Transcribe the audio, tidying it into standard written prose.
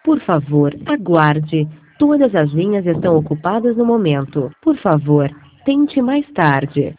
Por favor, aguarde. Todas as linhas estão ocupadas no momento. Por favor, tente mais tarde.